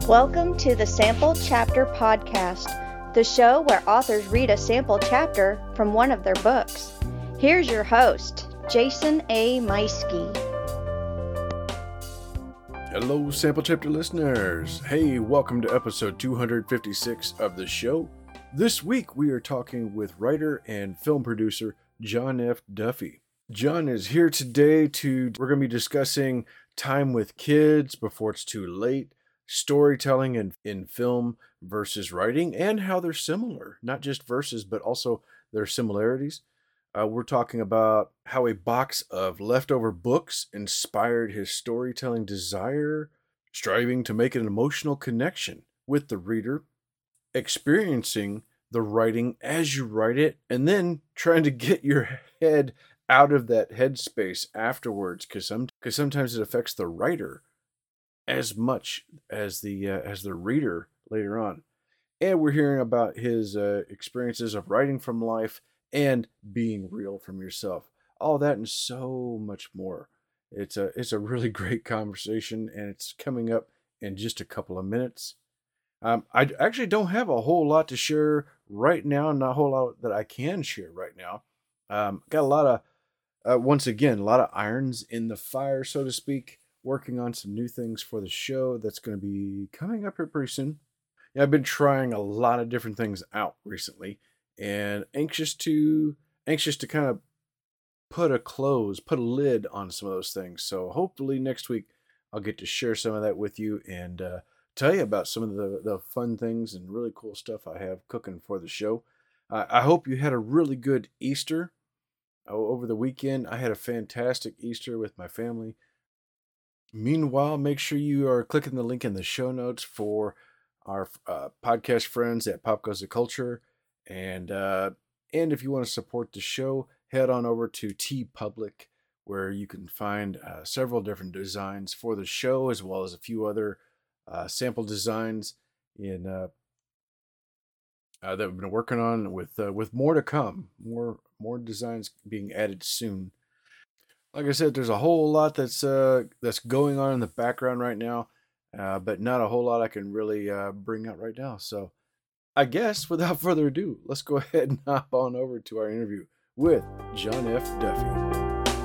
Welcome to the Sample Chapter Podcast, the show where authors read a sample chapter from one of their books. Here's your host, Jason A. Meiske. Hello, Sample Chapter listeners. Hey, welcome to episode 256 of the show. This week we are talking with writer and film producer John F. Duffy. John is here today we're going to be discussing time with kids before it's too late, storytelling in film versus writing, and how they're similar. Not just versus, but also their similarities. We're talking about how a box of leftover books inspired his storytelling desire, striving to make an emotional connection with the reader, experiencing the writing as you write it, and then trying to get your head out of that headspace afterwards, because sometimes it affects the writer as much as the reader later on. And we're hearing about his experiences of writing from life and being real from yourself. All that and so much more. It's a really great conversation, and it's coming up in just a couple of minutes. I actually don't have a whole lot to share right now, not a whole lot that I can share right now. Got a lot of once again, a lot of irons in the fire, so to speak, working on some new things for the show that's going to be coming up here pretty soon. Yeah, I've been trying a lot of different things out recently and anxious to kind of put a lid on some of those things. So hopefully next week I'll get to share some of that with you and tell you about some of the fun things and really cool stuff I have cooking for the show. I hope you had a really good Easter. Over the weekend, I had a fantastic Easter with my family. Meanwhile, make sure you are clicking the link in the show notes for our podcast friends at Pop Goes the Culture. And if you want to support the show, head on over to TeePublic, where you can find several different designs for the show, as well as a few other sample designs that we've been working on with more to come, more designs being added soon. Like I said, there's a whole lot that's going on in the background right now, but not a whole lot I can really bring out right now. So I guess without further ado, let's go ahead and hop on over to our interview with John F. Duffy.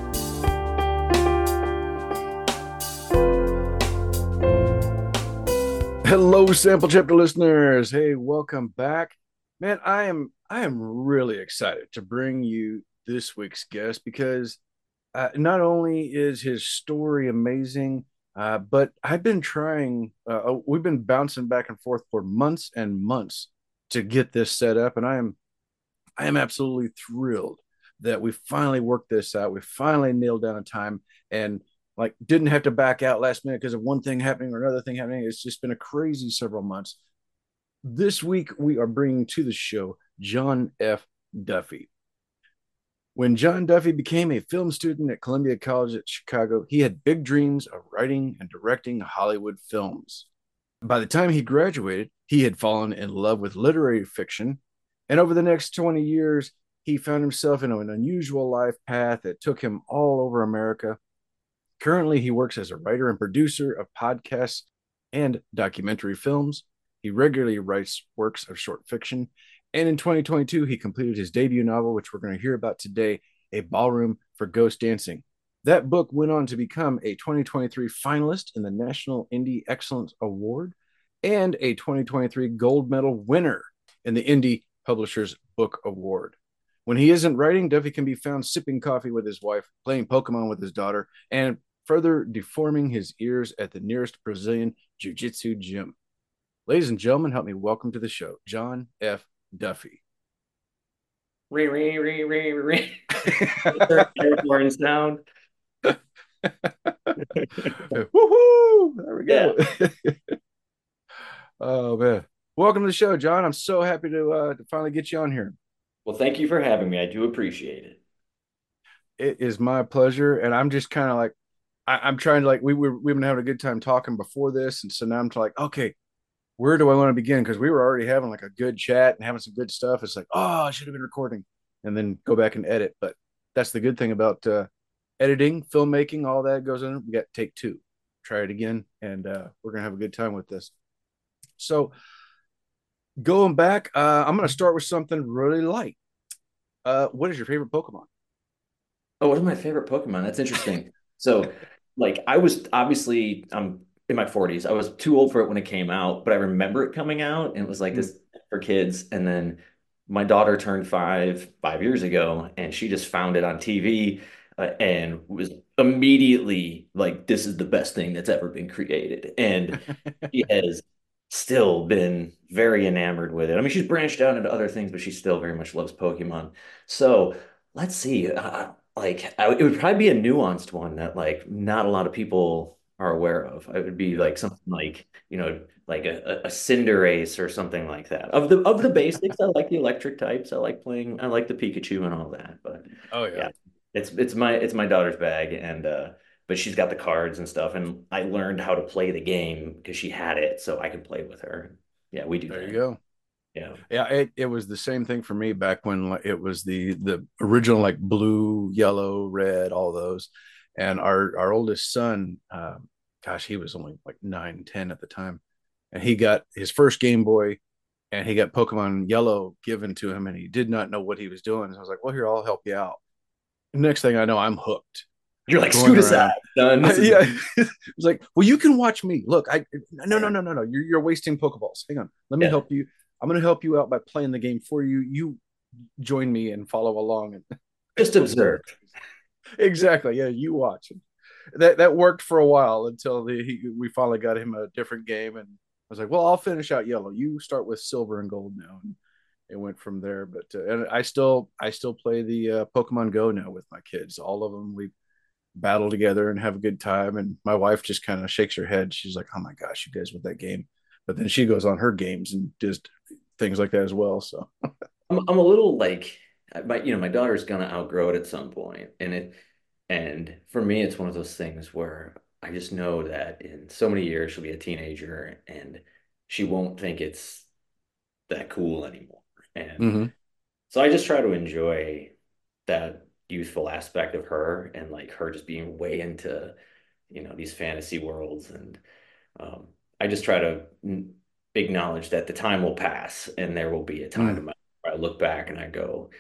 Hello, Sample Chapter listeners. Hey, welcome back. Man, I am really excited to bring you this week's guest because not only is his story amazing, but I've been trying. We've been bouncing back and forth for months and months to get this set up, and I am absolutely thrilled that we finally worked this out. We finally nailed down a time and didn't have to back out last minute because of one thing happening or another thing happening. It's just been a crazy several months. This week, we are bringing to the show John F. Duffy. When John Duffy became a film student at Columbia College at Chicago, he had big dreams of writing and directing Hollywood films. By the time he graduated, he had fallen in love with literary fiction, and over the next 20 years, he found himself in an unusual life path that took him all over America. Currently, he works as a writer and producer of podcasts and documentary films. He regularly writes works of short fiction. And in 2022, he completed his debut novel, which we're going to hear about today, A Ballroom for Ghost Dancing. That book went on to become a 2023 finalist in the National Indie Excellence Award and a 2023 gold medal winner in the Indie Publishers Book Award. When he isn't writing, Duffy can be found sipping coffee with his wife, playing Pokemon with his daughter, and further deforming his ears at the nearest Brazilian jiu-jitsu gym. Ladies and gentlemen, help me welcome to the show, John F. Duffy. Airborne sound. Woohoo! There we go. Yeah. Oh man, welcome to the show, John. I'm so happy to finally get you on here. Well, thank you for having me. I do appreciate it. It is my pleasure, and I'm just kind of like, I'm trying to we've been having a good time talking before this, and so now I'm okay, where do I want to begin? Because we were already having a good chat and having some good stuff. It's I should have been recording and then go back and edit. But that's the good thing about editing, filmmaking, all that goes in. We got take two, try it again, and we're going to have a good time with this. So going back, I'm going to start with something really light. What is your favorite Pokemon? Oh, what are my favorite Pokemon? That's interesting. So, like, I was obviously I'm in my 40s. I was too old for it when it came out, but I remember it coming out and it was like Mm. this for kids. And then my daughter turned 5 years ago, and she just found it on TV and was immediately like, "This is the best thing that's ever been created." And she has still been very enamored with it. I mean, she's branched out into other things, but she still very much loves Pokemon. So let's see. It would probably be a nuanced one that like not a lot of people are aware of. It would be Yeah. like something like, like a Cinderace or something like that. Of the basics, I like the electric types. I like the Pikachu and all that. But Oh yeah. yeah, it's my daughter's bag, and but she's got the cards and stuff, and I learned how to play the game because she had it, so I could play with her. Yeah, we do There you that. go. Yeah. Yeah, it was the same thing for me back when like, it was the original like blue, yellow, red, all those. And our oldest son, gosh, he was only like 9, 10 at the time, and he got his first Game Boy, and he got Pokemon Yellow given to him, and he did not know what he was doing. So I was like, "Well, here, I'll help you out." Next thing I know, I'm hooked, You're like, going scoot aside, around. son. This is Yeah, it was like, well, you can watch me. Look, no, no, yeah, no, no, no. You're wasting Pokeballs. Hang on, let me yeah. help you. I'm going to help you out by playing the game for you. You join me and follow along and Just go play observe. with me. Exactly. Yeah, you watch. That worked for a while until we finally got him a different game, and I was like, well, I'll finish out Yellow. You start with Silver and Gold now, and it went from there. But and I still play the Pokemon Go now with my kids. All of them. We battle together and have a good time. And my wife just kind of shakes her head. She's like, "Oh my gosh, you guys with that game!" But then she goes on her games and does things like that as well. So I'm a little like my daughter's gonna outgrow it at some point, and for me, it's one of those things where I just know that in so many years she'll be a teenager and she won't think it's that cool anymore. And mm-hmm. so I just try to enjoy that youthful aspect of her and like her just being way into, these fantasy worlds. And um, I just try to acknowledge that the time will pass and there will be a time Mm. in my where I look back and I go,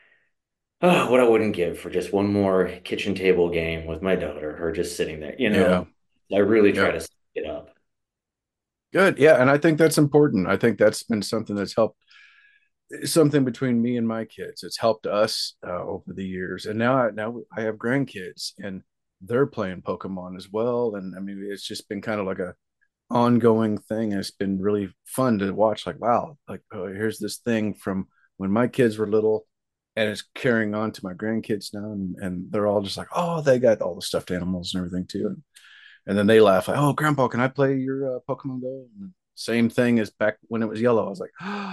oh, what I wouldn't give for just one more kitchen table game with my daughter, her just sitting there, Yeah. I really try Yep. to set it up. Good. Yeah, and I think that's important. I think that's been something that's helped, something between me and my kids. It's helped us over the years, and now I have grandkids, and they're playing Pokemon as well. And I mean, it's just been kind of like a ongoing thing. It's been really fun to watch. Like, wow, like, oh, here's this thing from when my kids were little, and it's carrying on to my grandkids now, and they're all just like, oh, they got all the stuffed animals and everything too. And then they laugh like, "Oh, Grandpa, can I play your Pokemon Go?" And same thing as back when it was yellow. I was like,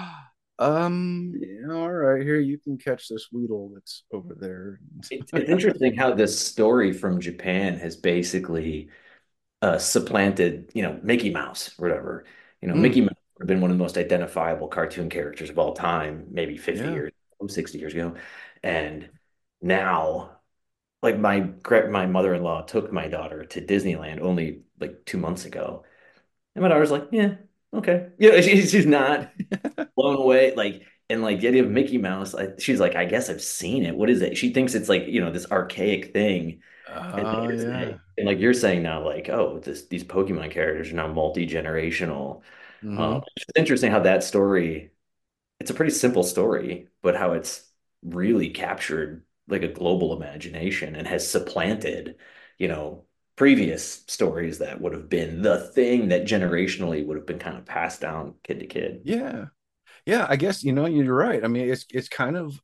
yeah, all right, here you can catch this Weedle that's over there." It's interesting how this story from Japan has basically supplanted, Mickey Mouse or whatever. Mm, Mickey Mouse would have been one of the most identifiable cartoon characters of all time, maybe 50 yeah. years, 60 years ago. And now, like my mother-in-law took my daughter to Disneyland only like 2 months ago. And my daughter's like, yeah, okay. She's not blown away. And like the idea of Mickey Mouse, she's like, I guess I've seen it. What is it? She thinks it's like, this archaic thing. And Oh, yeah. like you're saying now, like, oh, these Pokemon characters are now multi-generational. Hmm. It's interesting how that story, it's a pretty simple story, but how it's really captured like a global imagination and has supplanted, you know, previous stories that would have been the thing that generationally would have been kind of passed down kid to kid. Yeah. Yeah. I guess, you're right. I mean, it's kind of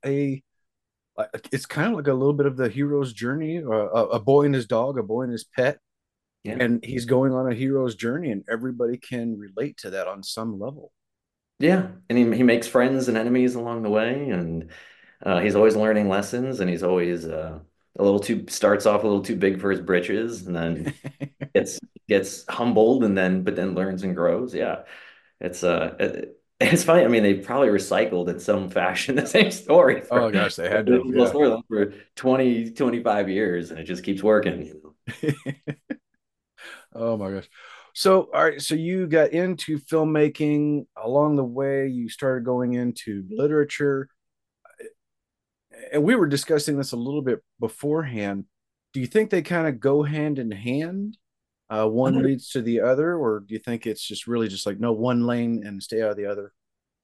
it's kind of like a little bit of the hero's journey, a boy and his dog, a boy and his pet, Yeah. and he's going on a hero's journey, and everybody can relate to that on some level. Yeah. And he makes friends and enemies along the way. And he's always learning lessons, and he's always starts off a little too big for his britches, and then gets humbled, and then learns and grows. Yeah, it's funny. I mean, they probably recycled in some fashion the same story Oh for gosh, they had to have, the yeah. storyline for 20, 25 years, and it just keeps working. Oh my gosh. So, all right, so you got into filmmaking along the way, you started going into literature, and we were discussing this a little bit beforehand. Do you think they kind of go hand in hand? One leads to the other, or do you think it's just really just like no one lane and stay out of the other?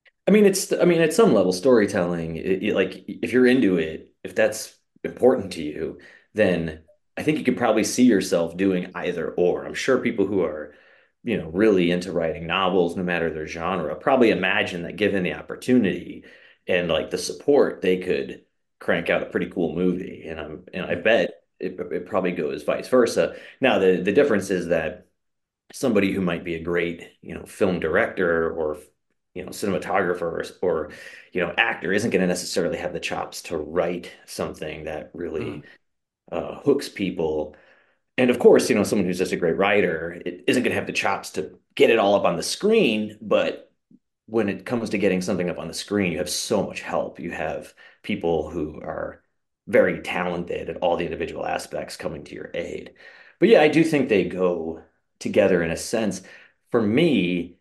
I mean, at some level, storytelling, like if you're into it, if that's important to you, then I think you could probably see yourself doing either or. I'm sure people who are, really into writing novels, no matter their genre, probably imagine that given the opportunity and like the support, they could crank out a pretty cool movie. And I Yeah. bet it probably goes vice versa. Now, the difference is that somebody who might be a great, film director or cinematographer or actor isn't going to necessarily have the chops to write something that Mm. really hooks people. And of course, someone who's just a great writer isn't going to have the chops to get it all up on the screen. But when it comes to getting something up on the screen, you have so much help. You have people who are very talented at all the individual aspects coming to your aid. But yeah, I do think they go together in a sense. For me,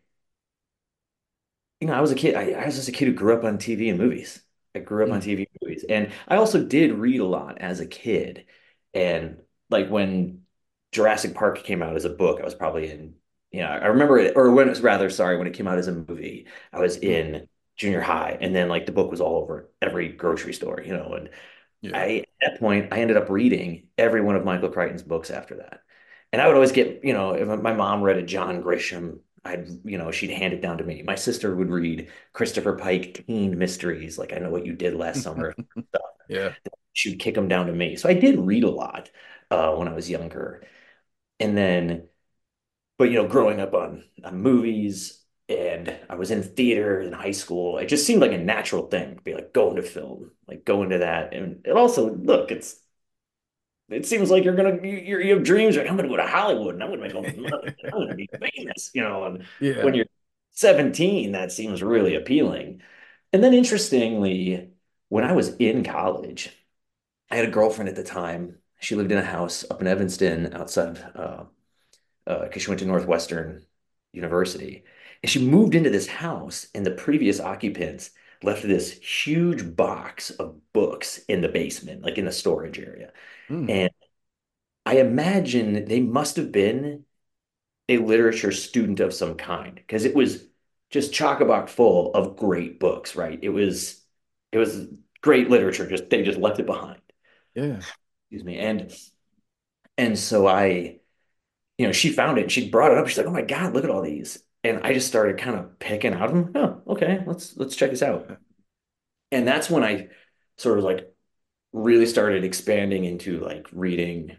I was a kid. I was just a kid who grew up on TV and movies. I grew up on Mm. TV and movies. And I also did read a lot as a kid. And like when Jurassic Park came out as a book, I was probably in, I remember it, or when it was rather, sorry, when it came out as a movie, I was Mm. in junior high. And then like the book was all over every grocery store, and Yeah. at that point, I ended up reading every one of Michael Crichton's books after that. And I would always get, if my mom read a John Grisham, she'd hand it down to me. My sister would read Christopher Pike teen mysteries, like I Know What You Did Last Summer stuff. Yeah. She would kick them down to me. So I did read a lot when I was younger. And then, but growing up on movies and I was in theater in high school, it just seemed like a natural thing to be like going to film, like go into that. And it also, look, it seems like you have dreams like I'm gonna go to Hollywood and I'm gonna make all this money. I'm gonna be famous, and when Yeah. you're 17, that seems really appealing. And then interestingly, when I was in college, I had a girlfriend at the time. She lived in a house up in Evanston outside because she went to Northwestern University. And she moved into this house, and the previous occupants left this huge box of books in the basement, like in the storage area. Mm. And I imagine they must have been a literature student of some kind because it was just chock-a-block full of great books, right? It was great literature, just they just left it behind. Yeah. Excuse me. And so she found it and she brought it up. She's like, "Oh my God, look at all these." And I just started kind of picking out them. Oh, okay, let's check this out. And that's when I sort of like really started expanding into like reading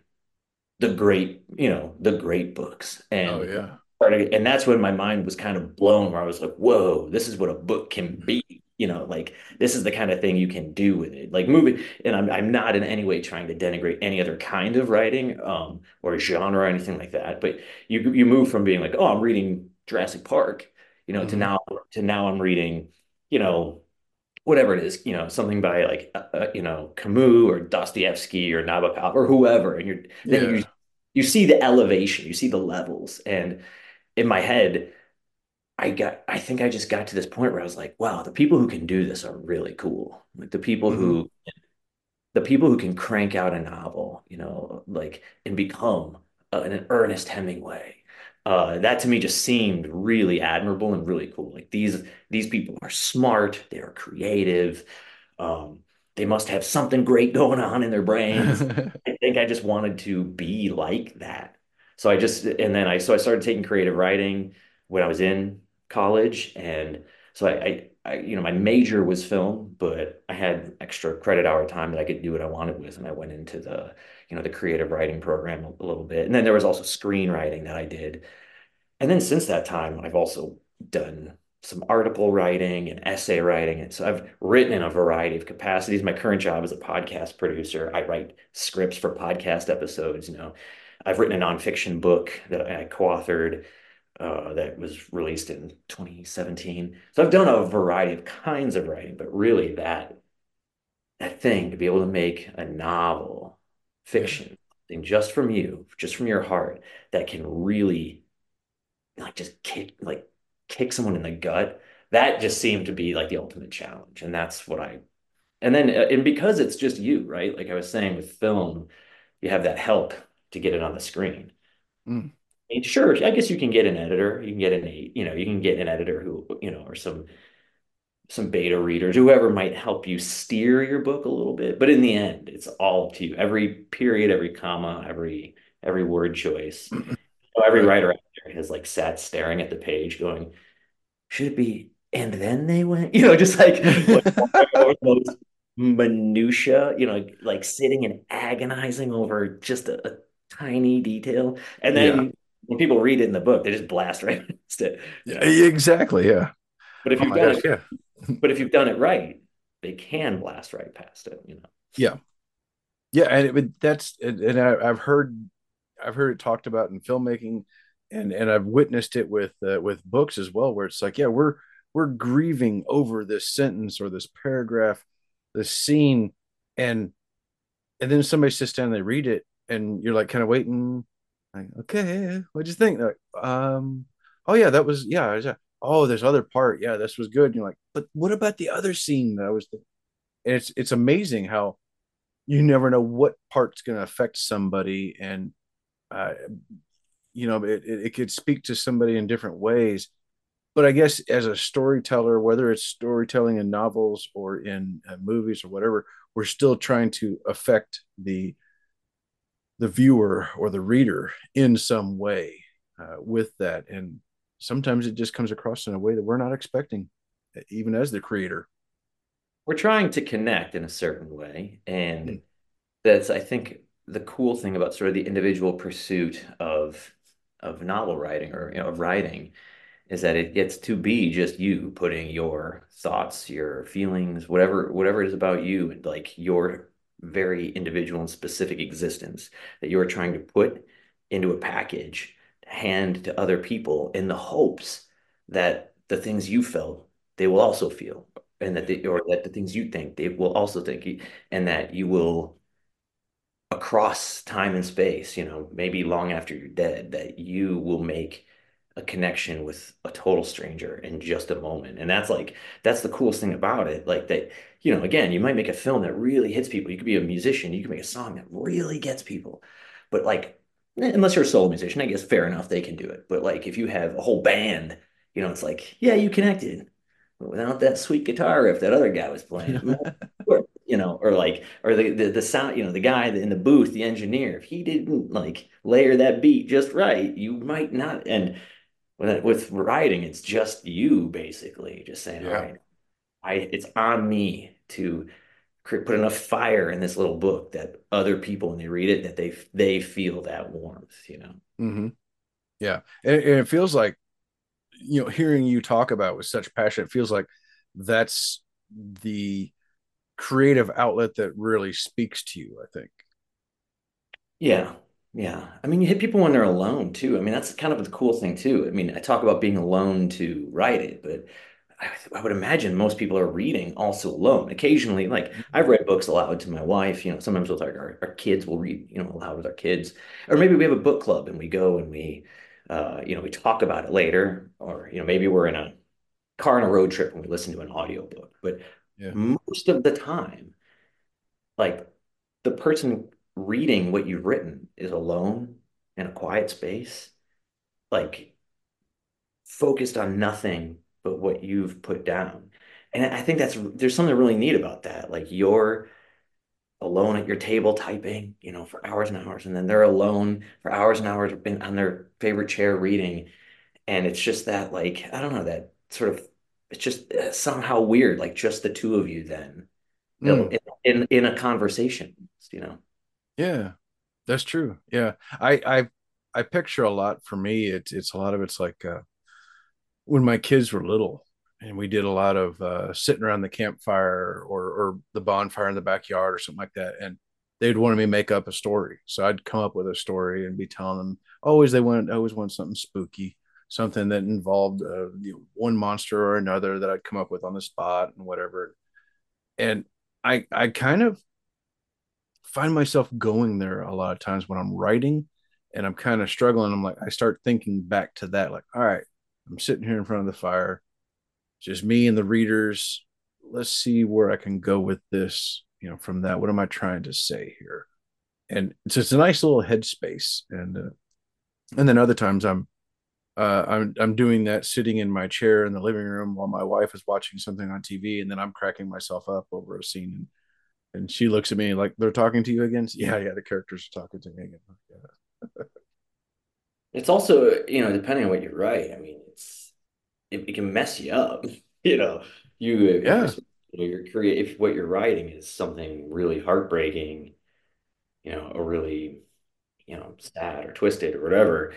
the great books Oh and yeah. and that's when my mind was kind of blown where I was like, whoa, this is what a book can be. Like this is the kind of thing you can do with it. Like moving, and I'm not in any way trying to denigrate any other kind of writing, or genre or anything like that. But you move from being like, oh, I'm reading Jurassic Park, to Hmm. now I'm reading, you know, whatever it is, something by like Camus or Dostoevsky or Nabokov or whoever, and then Yeah. you see the elevation, you see the levels, and in my head, I think I just got to this point where I was like, wow, the people who can do this are really cool. Like Hmm. the people who can crank out a novel, like and become an Ernest Hemingway. That to me just seemed really admirable and really cool. Like these people are smart, they are creative, um, they must have something great going on in their brains. I think I just wanted to be like that. So I started taking creative writing when I was in college, and so my major was film, but I had extra credit hour time that I could do what I wanted with, and I went into the creative writing program a little bit, and then there was also screenwriting that I did, and then since that time, I've also done some article writing and essay writing, and so I've written in a variety of capacities. My current job is a podcast producer. I write scripts for podcast episodes. I've written a nonfiction book that I co-authored that was released in 2017. So I've done a variety of kinds of writing, but really that thing to be able to make a novel, Yeah. fiction, thing just from you, just from your heart, that can really like just kick someone in the gut. That just seemed to be like the ultimate challenge. And that's what I, and then, and because it's just you, right? Like I was saying with film, you have that help to get it on the screen. Mm. And sure, I guess you can get an editor. You can get you can get an editor who, or some beta readers, whoever might help you steer your book a little bit. But in the end, it's all up to you. Every period, every comma, every word choice. So every Right. writer out there has like sat staring at the page going, should it be, and then they went, just like over those minutia, like sitting and agonizing over just a tiny detail. And Yeah. then when people read it in the book, they just blast right past it. Yeah, exactly. Yeah. But if Oh you've my done gosh. it, Yeah. but if you've done it right, they can blast right past it. Yeah. Yeah. And I've heard it talked about in filmmaking, and I've witnessed it with books as well, where it's like, yeah, we're grieving over this sentence or this paragraph, this scene, and then somebody sits down and they read it, and you're like kind of waiting, like, okay, what'd you think? They're like, oh yeah, that was yeah. Oh, there's other part, yeah, this was good. And you're like, but what about the other scene that I was? And it's amazing how you never know what part's going to affect somebody, and uh, it could speak to somebody in different ways. But I guess as a storyteller, whether it's storytelling in novels or in movies or whatever, we're still trying to affect the viewer or the reader in some way with that. And sometimes it just comes across in a way that we're not expecting, even as the creator. We're trying to connect in a certain way. And Mm. that's, I think, the cool thing about sort of the individual pursuit of novel writing or of writing is that it gets to be just you putting your thoughts, your feelings, whatever it is about you, and like your very individual and specific existence that you're trying to put into a package, hand to other people in the hopes that the things you felt they will also feel, and or that the things you think they will also think, and that you will across time and space, maybe long after you're dead, that you will make a connection with a total stranger in just a moment. And that's the coolest thing about it. Like that, again, you might make a film that really hits people. You could be a musician, you can make a song that really gets people. But like, unless you're a solo musician, I guess fair enough, they can do it. But like if you have a whole band, it's like, yeah, you connected. But without that sweet guitar riff that other guy was playing, or the sound, the guy in the booth, the engineer, if he didn't like layer that beat just right, you might not. And with writing, it's just you basically just saying, all Yeah. right, it's on me to put enough fire in this little book that other people, when they read it, that they feel that warmth. Mm-hmm. Yeah. And it feels like, hearing you talk about with such passion, it feels like that's the creative outlet that really speaks to you, I think. Yeah. Yeah. I mean, you hit people when they're alone too. I mean, that's kind of the cool thing too. I mean, I talk about being alone to write it, but I would imagine most people are reading also alone. Occasionally, like I've read books aloud to my wife, sometimes with our kids, we'll read, aloud with our kids. Or maybe we have a book club and we go and we talk about it later. Or, maybe we're in a car on a road trip and we listen to an audiobook. But Yeah. most of the time, like the person reading what you've written is alone in a quiet space, like focused on nothing but what you've put down. And I think there's something really neat about that. Like you're alone at your table typing, for hours and hours, and then they're alone for hours and hours on their favorite chair reading. And it's just that, like, I don't know, that sort of, it's just somehow weird, like just the two of you then Mm. in a conversation. Yeah. That's true. Yeah. I picture a lot for me. It's a lot of it's like when my kids were little and we did a lot of sitting around the campfire or the bonfire in the backyard or something like that. And they'd want me to make up a story. So I'd come up with a story and be telling them always want something spooky, something that involved one monster or another that I'd come up with on the spot and whatever. And I kind of find myself going there a lot of times when I'm writing, and I'm kind of struggling. I'm like, I start thinking back to that, like, all right, I'm sitting here in front of the fire, just me and the readers. Let's see where I can go with this, from that. What am I trying to say here? And it's a nice little headspace. And then other times I'm doing that sitting in my chair in the living room while my wife is watching something on TV, and then I'm cracking myself up over a scene, and she looks at me like, they're talking to you again. Yeah, yeah, the characters are talking to me again. It's also, depending on what you write, I mean, it can mess you up. You know, you if you're Yeah, you're create if what you're writing is something really heartbreaking, or really, sad or twisted or whatever,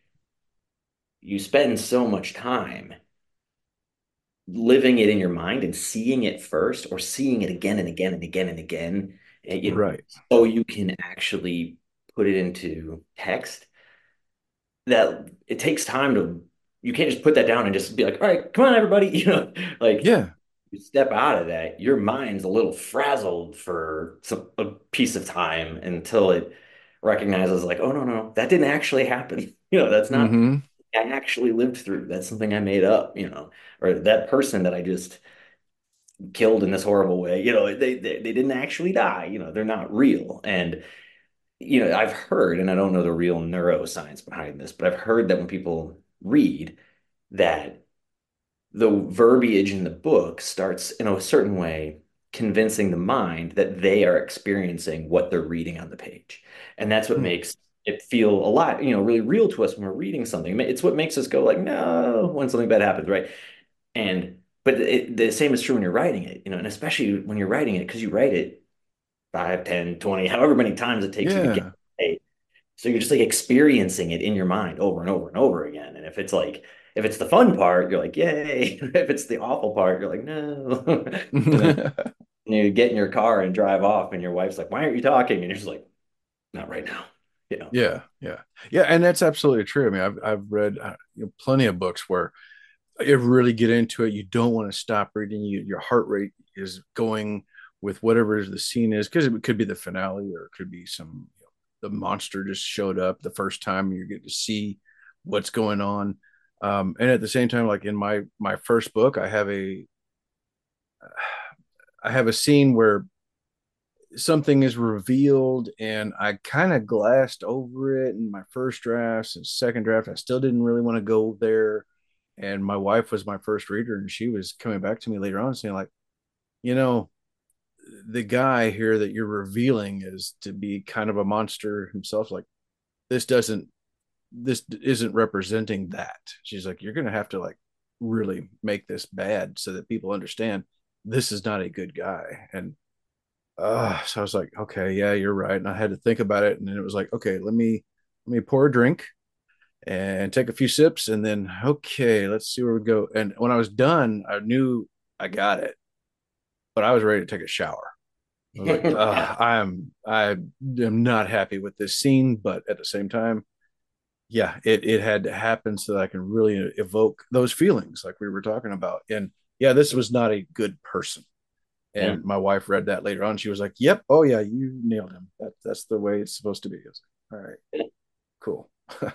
you spend so much time living it in your mind and seeing it first or seeing it again and again and again and again, and, right. so you can actually put it into text that it takes time to you can't just put that down and just be like, all right, come on, everybody, like Yeah. you step out of that, your mind's a little frazzled for a piece of time until it recognizes like, oh no, that didn't actually happen. That's not Mm-hmm. I actually lived through. That's something I made up, or that person that I just killed in this horrible way, they didn't actually die, they're not real. And I've heard, and I don't know the real neuroscience behind this, but I've heard that when people read that the verbiage in the book starts in a certain way convincing the mind that they are experiencing what they're reading on the page. And that's what makes it feel a lot, really real to us when we're reading something. It's what makes us go like, no, when something bad happens, right? But the same is true when you're writing it, and especially when you're writing it, because you write it 5, 10, 20, however many times it takes you to get Yeah. it. So you're just like experiencing it in your mind over and over and over again. And if it's the fun part, you're like, yay. If it's the awful part, you're like, no. And then you get in your car and drive off, and your wife's like, why aren't you talking? And you're just like, not right now. You know. Yeah, yeah, yeah, and that's absolutely true. I mean, I've read plenty of books where you really get into it. You don't want to stop reading. Your heart rate is going with whatever the scene is, because it could be the finale, or it could be the monster just showed up the first time you get to see what's going on. And at the same time, like in my first book, I have a scene where something is revealed, and I kind of glassed over it in my first drafts and second draft. I still didn't really want to go there. And my wife was my first reader, and she was coming back to me later on saying, like, you know, the guy here that you're revealing is to be kind of a monster himself. Like, this isn't representing that. She's like, you're gonna have to like really make this bad so that people understand this is not a good guy. And so I was like, okay, yeah, you're right. And I had to think about it. And then it was like, okay, let me pour a drink and take a few sips, and then okay, let's see where we go. And when I was done, I knew I got it, but I was ready to take a shower. I was like, Yeah. I am not happy with this scene, but at the same time, yeah, it had to happen so that I can really evoke those feelings like we were talking about. And yeah, this was not a good person. Yeah. And my wife read that later on. She was like, "Yep, oh yeah, you nailed him. That's the way it's supposed to be." I was like, all right, cool.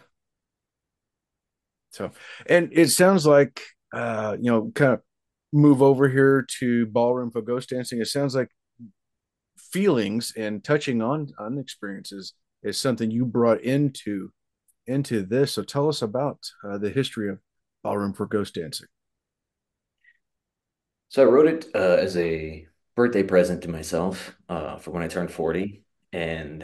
So, and it sounds like, kind of move over here to ballroom for ghost dancing. It sounds like feelings and touching on experiences is something you brought into this. So tell us about the history of ballroom for ghost dancing. So I wrote it as a birthday present to myself for when I turned 40. And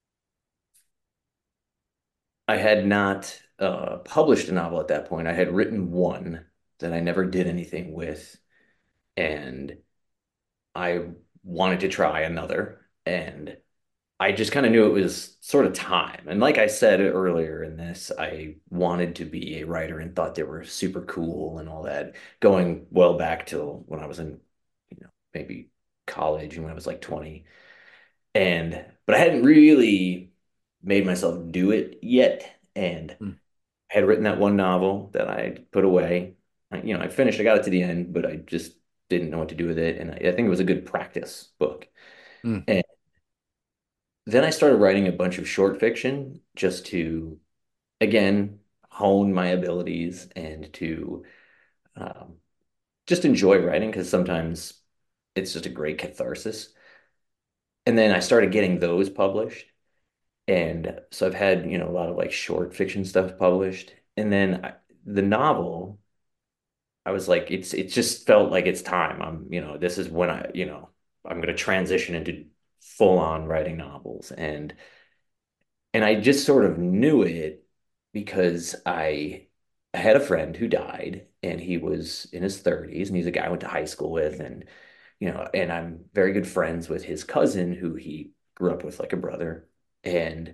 I had not published a novel at that point. I had written one that I never did anything with, and I wanted to try another. And I just kind of knew it was sort of time. And like I said earlier in this, I wanted to be a writer and thought they were super cool and all that, going well back till when I was in, maybe college and when I was like 20. But I hadn't really made myself do it yet. And Mm, I had written that one novel that I put away. I finished, I got it to the end, but I just didn't know what to do with it. And I think it was a good practice book. mm, then I started writing a bunch of short fiction just to, again, hone my abilities and to um, just enjoy writing because sometimes it's just a great catharsis. And then I started getting those published. And so I've had, a lot of like short fiction stuff published. And then the novel, I was like, it just felt like it's time. This is when I'm going to transition into full on writing novels. And I just sort of knew it because I had a friend who died and he was in his 30s and he's a guy I went to high school with and I'm very good friends with his cousin who he grew up with like a brother. And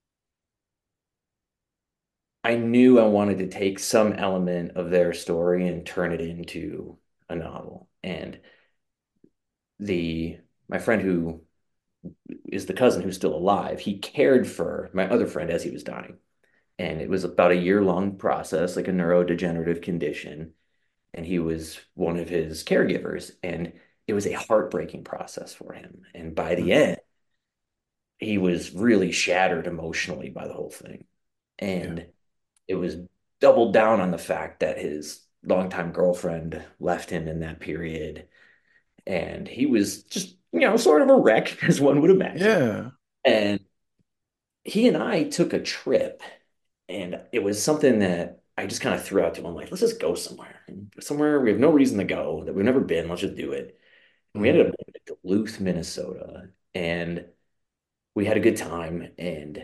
I knew I wanted to take some element of their story and turn it into a novel. And the my friend who is the cousin who's still alive, he cared for my other friend as he was dying. And it was about a year-long process, like a neurodegenerative condition. And he was one of his caregivers. And it was a heartbreaking process for him. And by the Mm. end, he was really shattered emotionally by the whole thing. Yeah. And it was doubled down on the fact that his longtime girlfriend left him in that period. And he was just, sort of a wreck, as one would imagine. Yeah. And he and I took a trip, and it was something that I just kind of threw out to him, like, let's just go somewhere we have no reason to go, that we've never been. Let's just do it. And we Mm. ended up going to Duluth, Minnesota, and we had a good time. And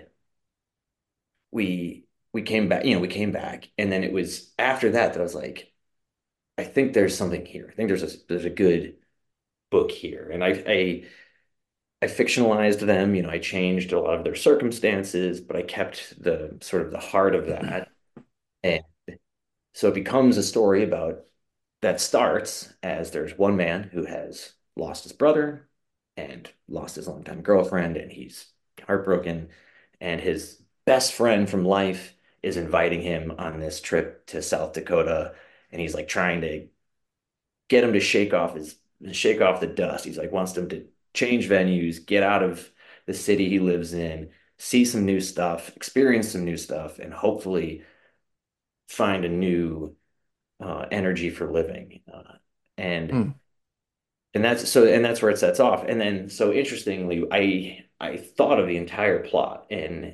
we came back, and then it was after that I was like, I think there's something here. I think there's a good book here. And I fictionalized them, I changed a lot of their circumstances, but I kept the sort of the heart of that. And so it becomes a story about that starts as there's one man who has lost his brother and lost his longtime girlfriend, and he's heartbroken. And his best friend from life is inviting him on this trip to South Dakota, and he's like trying to get him to shake off the dust. He's like wants them to change venues, get out of the city he lives in, see some new stuff, experience some new stuff, and hopefully find a new energy for living. And Mm. that's where it sets off. And then so interestingly, I thought of the entire plot, and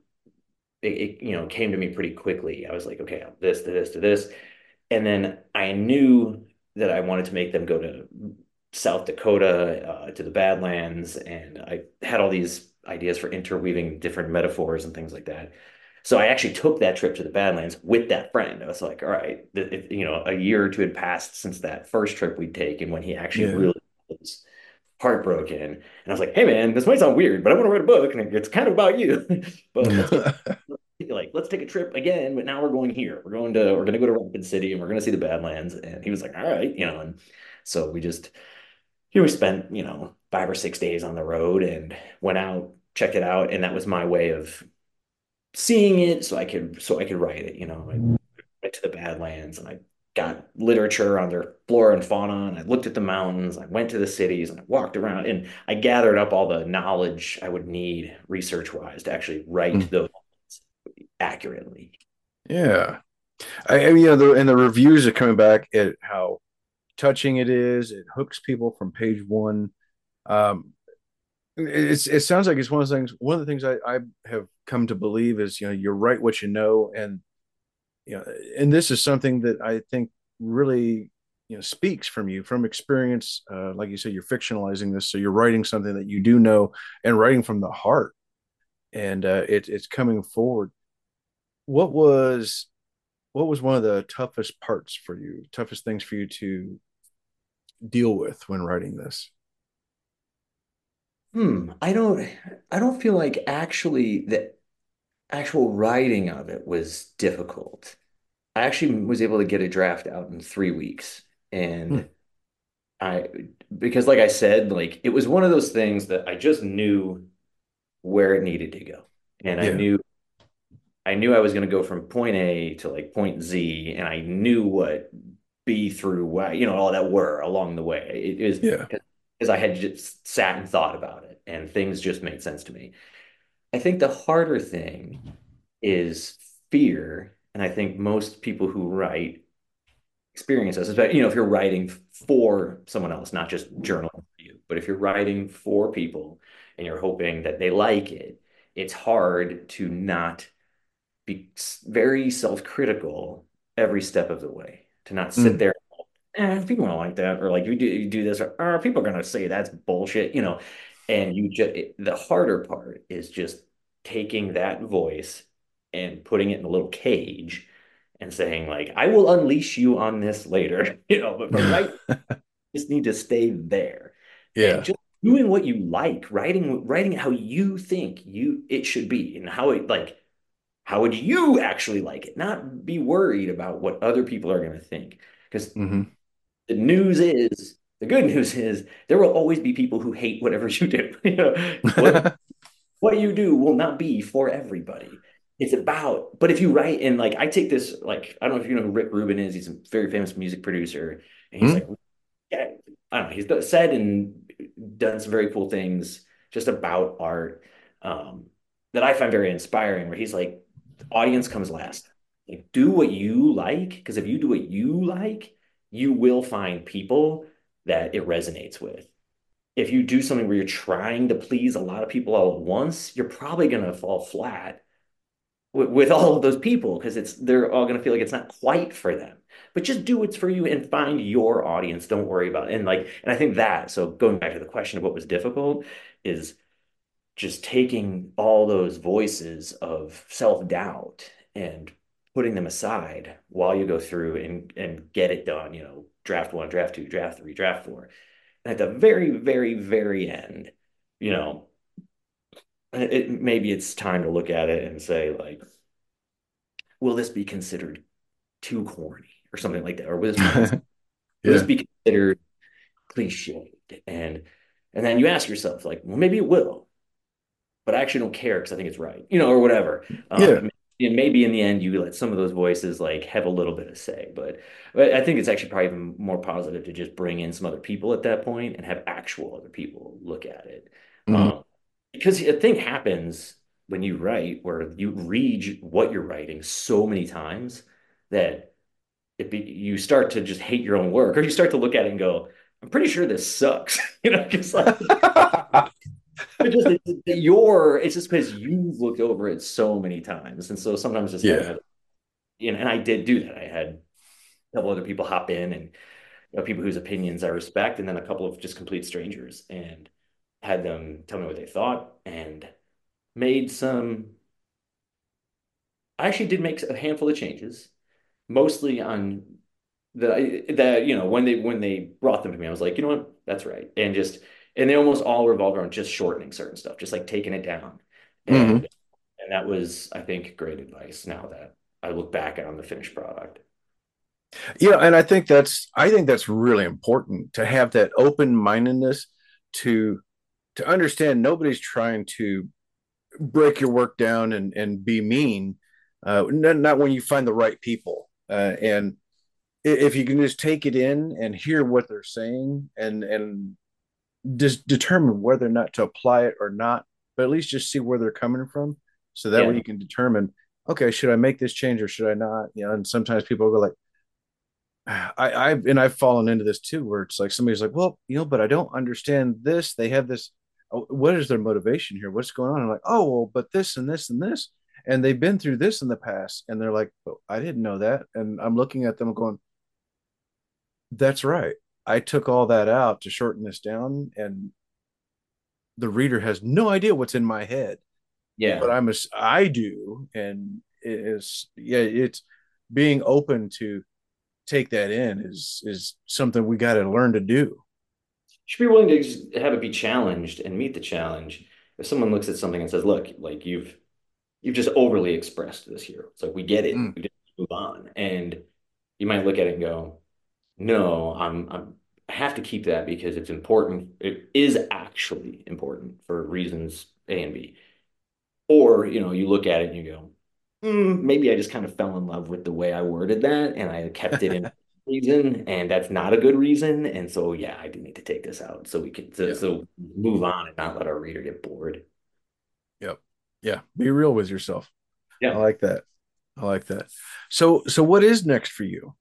it came to me pretty quickly. I was like, okay, this to this to this. And then I knew that I wanted to make them go to South Dakota, to the Badlands, and I had all these ideas for interweaving different metaphors and things like that. So I actually took that trip to the Badlands with that friend. I was like, all right, a year or two had passed since that first trip we'd taken when he actually Yeah. really was heartbroken. And I was like, hey man, this might sound weird, but I want to write a book and it's kind of about you. But let's take a trip again, but now we're going here. We're gonna go to Rapid City and we're gonna see the Badlands. And he was like, all right, and so we spent, 5 or 6 days on the road and went out, checked it out, and that was my way of seeing it so I could write it. I went to the Badlands and I got literature on their flora and fauna, and I looked at the mountains, I went to the cities and I walked around and I gathered up all the knowledge I would need research wise to actually write Mm. those accurately. Yeah. I mean, and the reviews are coming back at how touching it is. It hooks people from page one. Um, it sounds like it's one of the things. One of the things I have come to believe is you write what you know, and and this is something that I think really speaks from you from experience. Like you said, you're fictionalizing this, so you're writing something that you do know and writing from the heart, and it's coming forward. What was what was one of the toughest parts for you, toughest things for you to deal with when writing this? I don't feel like actually the actual writing of it was difficult. I actually was able to get a draft out in 3 weeks. Hmm. And I, because like I said, like it was one of those things that I just knew where it needed to go. And I Yeah, knew I knew I was going to go from point A to like point Z, and I knew what B through Y, all that were along the way. It was yeah, because I had just sat and thought about it. and things just made sense to me. I think the harder thing is fear. And I think most people who write experience this, especially, if you're writing for someone else, not just journaling for you, but if you're writing for people and you're hoping that they like it, it's hard to not be very self-critical every step of the way, to not sit Mm. there, people don't like that, or like you do this, or people are gonna say that's bullshit, and you just the harder part is just taking that voice and putting it in a little cage and saying like, I will unleash you on this later, but right, you just need to stay there and Yeah. just doing what you like, writing it how you think it should be, and how would you actually like it? Not be worried about what other people are going to think. Because Hmm. the good news is there will always be people who hate whatever you do. What you do will not be for everybody. It's about, but if you write, and like I take this, like, I don't know if you know who Rick Rubin is. He's a very famous music producer. And he's like, yeah, I don't know, he's said and done some very cool things just about art, um, that I find very inspiring, where he's like, the audience comes last. Like, do what you like, because if you do what you like, you will find people that it resonates with. If you do something where you're trying to please a lot of people all at once, you're probably going to fall flat with all of those people, because they're all going to feel like it's not quite for them. But just do what's for you and find your audience. Don't worry about it. And I think that, so going back to the question of what was difficult, is just taking all those voices of self-doubt and putting them aside while you go through and get it done, draft one, draft two, draft three, draft four. And at the very, very, very end, you know, maybe it's time to look at it and say, like, will this be considered too corny or something like that? Or will this Yeah. be considered cliche? And then you ask yourself, like, well, maybe it will, but I actually don't care because I think it's right, or whatever. Yeah. And maybe in the end, you let some of those voices like have a little bit of say, but I think it's actually probably even more positive to just bring in some other people at that point and have actual other people look at it. Mhm. Um, because a thing happens when you write where you read what you're writing so many times that you start to just hate your own work, or you start to look at it and go, I'm pretty sure this sucks. Just like, but just it's just because you've looked over it so many times. And so sometimes just having Yeah. and I did do that. I had a couple other people hop in, and people whose opinions I respect, and then a couple of just complete strangers, and had them tell me what they thought, and made some. I actually did make a handful of changes, mostly on when they brought them to me, I was like, you know what, that's right, and they almost all revolved around just shortening certain stuff, just like taking it down, Hmm. and that was, I think, great advice now that I look back on the finished product. Yeah, and I think that's really important to have that open mindedness to understand nobody's trying to break your work down and be mean. Not when you find the right people. And if you can just take it in and hear what they're saying and just determine whether or not to apply it or not, but at least just see where they're coming from. So that way Yeah, you can determine, okay, should I make this change or should I not? And sometimes people go like, I've fallen into this too, where it's like somebody's like, well, but I don't understand this. They have this. What is their motivation here? What's going on? I'm like, oh, well, but this and this and this, and they've been through this in the past, and they're like, oh, I didn't know that, and I'm looking at them going, that's right. I took all that out to shorten this down, and the reader has no idea what's in my head, but yeah. I do, and it is, yeah, it's being open to take that in is something we got to learn to do. Should be willing to just have it be challenged and meet the challenge. If someone looks at something and says, look, like you've just overly expressed this here. It's like, we get it. Mm. We just move on. And you might look at it and go, no, I have to keep that because it's important. It is actually important for reasons A and B. Or, you look at it and you go, maybe I just kind of fell in love with the way I worded that and I kept it in. reason, and that's not a good reason. And so, yeah, I do need to take this out so we can Yeah. so move on and not let our reader get bored. Yep. Yeah. Be real with yourself. I Yeah. like that. I like that. So what is next for you?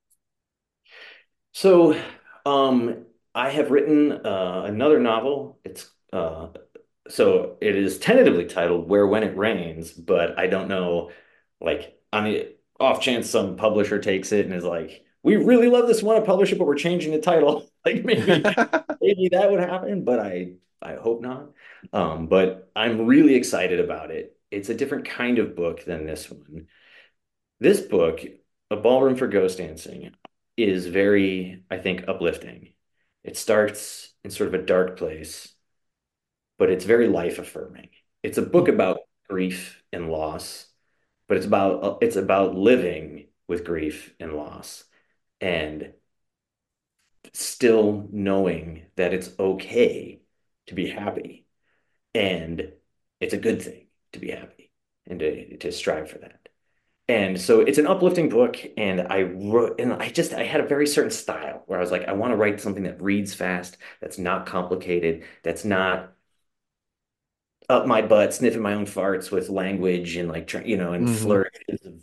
So, I have written another novel. So it is tentatively titled Where When It Rains, but I don't know, like on the off chance some publisher takes it and is like, we really love this, want to publish it, but we're changing the title. Like maybe that would happen, but I hope not. But I'm really excited about it. It's a different kind of book than this one. This book, A Ballroom for Ghost Dancing, is very, I think, uplifting. It starts in sort of a dark place, but it's very life affirming. It's a book about grief and loss, but it's about living with grief and loss and still knowing that it's okay to be happy and it's a good thing to be happy and to strive for that. And so it's an uplifting book, and I wrote, and I had a very certain style where I was like, I want to write something that reads fast, that's not complicated, that's not up my butt, sniffing my own farts with language and like, and Hmm. flourishes of,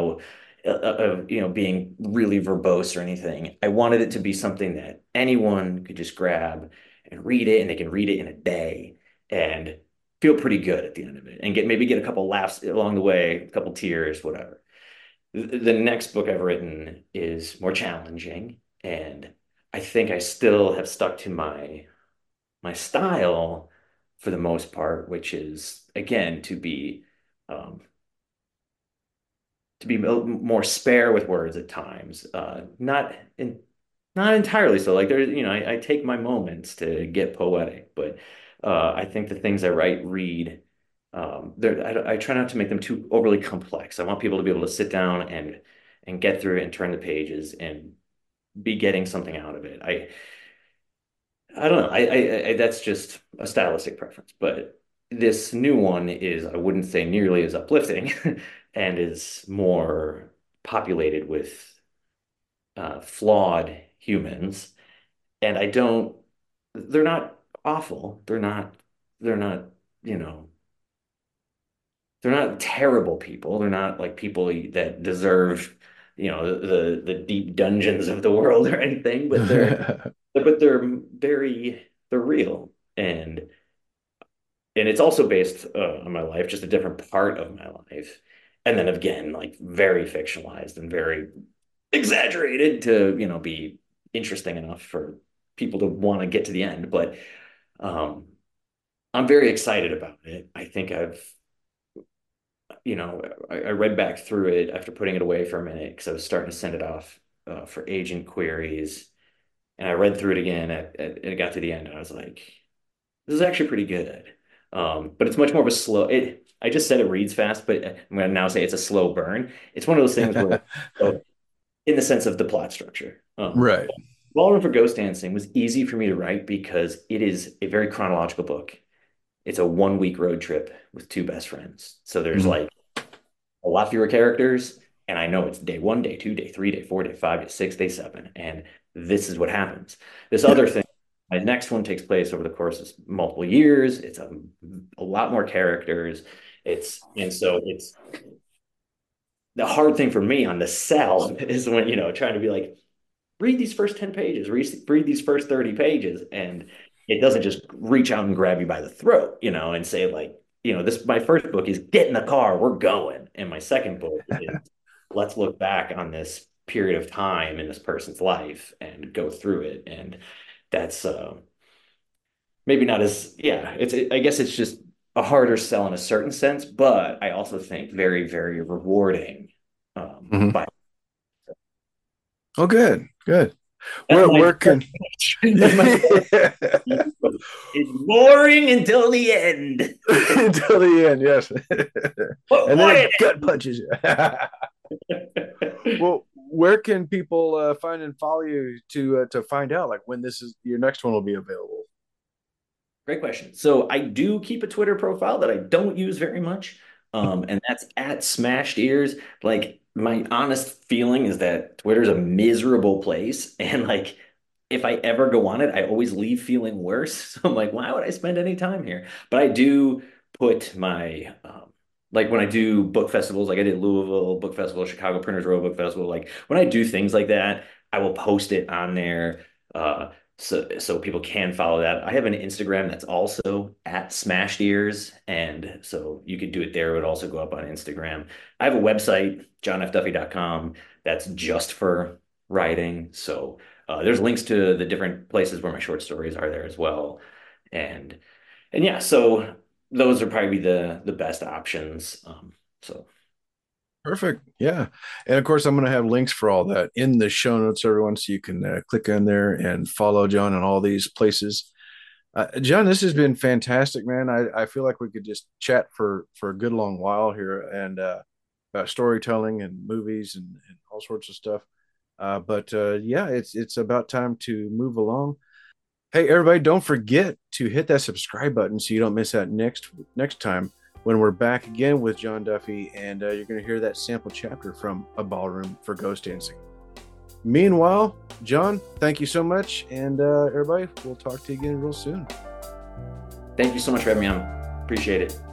being really verbose or anything. I wanted it to be something that anyone could just grab and read it, and they can read it in a day and feel pretty good at the end of it, and maybe get a couple laughs along the way, a couple tears, whatever. The next book I've written is more challenging, and I think I still have stuck to my style for the most part, which is again um, to be more spare with words at times. Not entirely so. Like I take my moments to get poetic, but I think the things I write read. I try not to make them too overly complex. I want people to be able to sit down and get through it and turn the pages and be getting something out of it. I don't know. That's just a stylistic preference, but this new one is, I wouldn't say nearly as uplifting and is more populated with flawed humans. And they're not awful. They're not, you know, they're not terrible people. They're not like people that deserve, the deep dungeons of the world or anything, but they're they're real, and it's also based on my life, just a different part of my life. And then again, like very fictionalized and very exaggerated to, be interesting enough for people to want to get to the end. But um, I'm very excited about it. I think I read back through it after putting it away for a minute because I was starting to send it off for agent queries. And I read through it again and it got to the end and I was like, this is actually pretty good. But it's much more of a I just said it reads fast, but I'm going to now say it's a slow burn. It's one of those things where, uh, in the sense of the plot structure, Right. Ballroom for Ghost Dancing was easy for me to write because it is a very chronological book. It's a 1 week road trip with two best friends. So there's Mhm. like a lot fewer characters. And I know it's day one, day two, day three, day four, day five, day six, day seven. And this is what happens. This Yeah. other thing, my next one takes place over the course of multiple years. It's a lot more characters. And so it's the hard thing for me on the sell is when, trying to be like, read these first 10 pages, read these first 30 pages. And it doesn't just reach out and grab you by the throat, and say, like, my first book is get in the car, we're going. And my second book is let's look back on this period of time in this person's life and go through it. And that's maybe not as, yeah, I guess it's just a harder sell in a certain sense, but I also think very, very rewarding. Mhm. By Oh, good. Good. that's Where my where can that's my It's boring until the end. until the end, yes. But And then boy, it gut punches you. it Well, where can people find and follow you to find out like when this is your next one will be available? great question. So I do keep a Twitter profile that I don't use very much. And that's at Smashed Ears. Like, my honest feeling is that Twitter's a miserable place. And like, if I ever go on it, I always leave feeling worse. So I'm like, why would I spend any time here? But I do put my, like when I do book festivals, like I did Louisville Book Festival, Chicago Printers Row Book Festival, like when I do things like that, I will post it on there. So people can follow that. I have an Instagram that's also at Smashed Ears, and so you could do it there. It would also go up on Instagram. I have a website, johnfduffy.com, that's just for writing. So there's links to the different places where my short stories are there as well. And yeah, so those are probably the best options. So Perfect. Yeah. And of course, I'm going to have links for all that in the show notes, everyone, so you can click on there and follow John in all these places. John, this has been fantastic, man. I feel like we could just chat for a good long while here and about storytelling and movies and all sorts of stuff. But yeah, it's about time to move along. Hey, everybody, don't forget to hit that subscribe button so you don't miss out next time when we're back again with John Duffy, and you're going to hear that sample chapter from A Ballroom for Ghost Dancing. Meanwhile, John, thank you so much, and everybody, we'll talk to you again real soon. thank you so much for having me on. Appreciate it.